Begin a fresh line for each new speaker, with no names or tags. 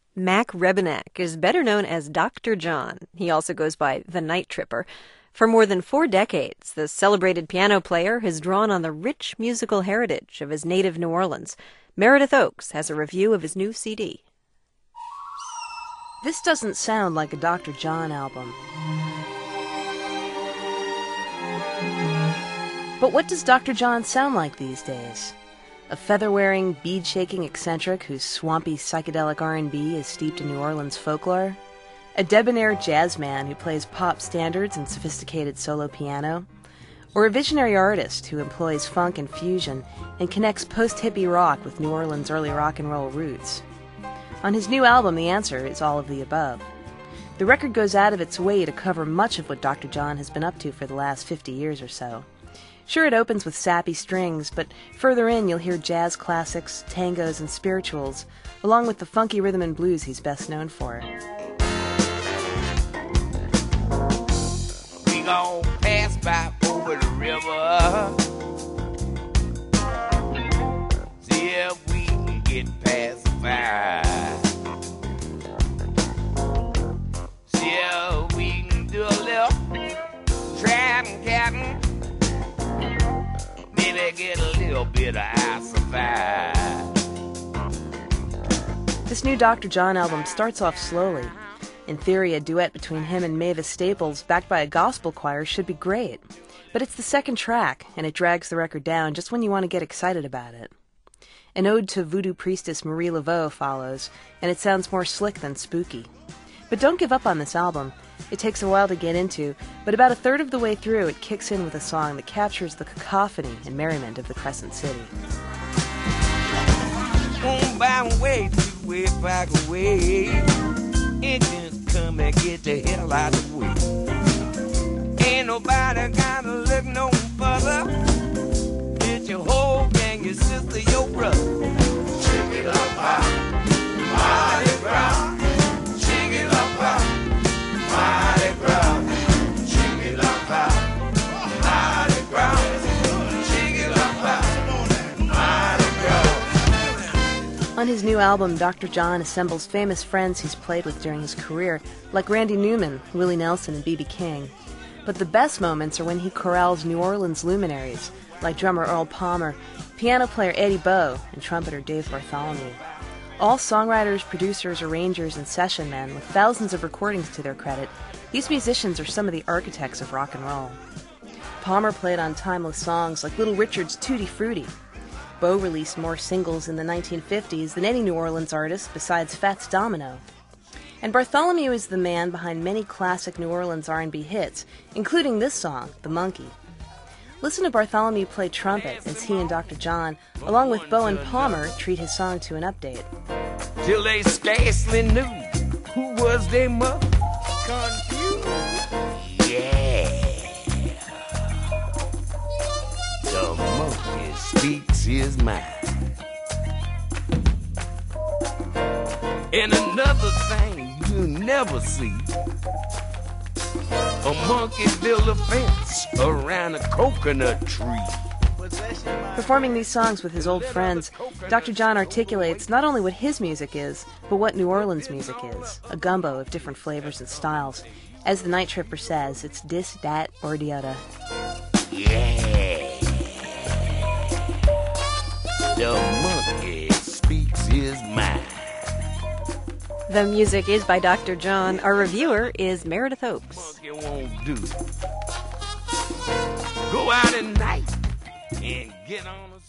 Mac Rebennack is better known as Dr. John. He also goes by the Night Tripper. For more than 4 decades, the celebrated piano player has drawn on the rich musical heritage of his native New Orleans. Meredith Oaks has a review of his new CD.
This doesn't sound like a Dr. John album. But what does Dr. John sound like these days? A feather-wearing, bead-shaking eccentric whose swampy psychedelic R&B is steeped in New Orleans folklore? A debonair jazz man who plays pop standards and sophisticated solo piano? Or a visionary artist who employs funk and fusion and connects post-hippie rock with New Orleans' early rock and roll roots? On his new album, the answer is all of the above. The record goes out of its way to cover much of what Dr. John has been up to for the last 50 years or so. Sure, it opens with sappy strings, but further in you'll hear jazz classics, tangos, and spirituals, along with the funky rhythm and blues he's best known for.
We gon' pass by over the river. See if we can get past the fire. See if we can do a little trapping, captain. Maybe get a little bit of ice fire.
This new Dr. John album starts off slowly. In theory, a duet between him and Mavis Staples, backed by a gospel choir, should be great. But it's the second track, and it drags the record down just when you want to get excited about it. An ode to voodoo priestess Marie Laveau follows, and it sounds more slick than spooky. But don't give up on this album. It takes a while to get into, but about a third of the way through, it kicks in with a song that captures the cacophony and merriment of the Crescent City.
On by way to way back away. Engines come and get the hell out of the way. Ain't nobody gotta look no further. It's your whole gang, your sister, your brother. Check it up high, Mardi Gras. Check it up high, Mardi Gras. Check it up high, Mardi Gras. Check it up high, Mardi Gras.
On his new album, Dr. John assembles famous friends he's played with during his career, like Randy Newman, Willie Nelson, and B.B. King. But the best moments are when he corrals New Orleans luminaries, like drummer Earl Palmer, piano player Eddie Bow, and trumpeter Dave Bartholomew. All songwriters, producers, arrangers, and session men with thousands of recordings to their credit, these musicians are some of the architects of rock and roll. Palmer played on timeless songs like Little Richard's Tutti Frutti. Bow released more singles in the 1950s than any New Orleans artist besides Fats Domino. And Bartholomew is the man behind many classic New Orleans R&B hits, including this song, The Monkey. Listen to Bartholomew play trumpet as he and Dr. John, along with Bow and Palmer, treat his song to an update.
Till they scarcely knew who was their mother. Confused. Yeah. The monkey speaks his mind. And another thing you never see. A monkey built a fence around a coconut tree.
Performing these songs with his old friends, Dr. John articulates not only what his music is, but what New Orleans music is, a gumbo of different flavors and styles. As the Night Tripper says, it's dis, dat, or the other.
Yeah. The monkey speaks his mind.
The music is by Dr. John. Our reviewer is Meredith Oaks.
Monkey won't do. Go out at night and get on a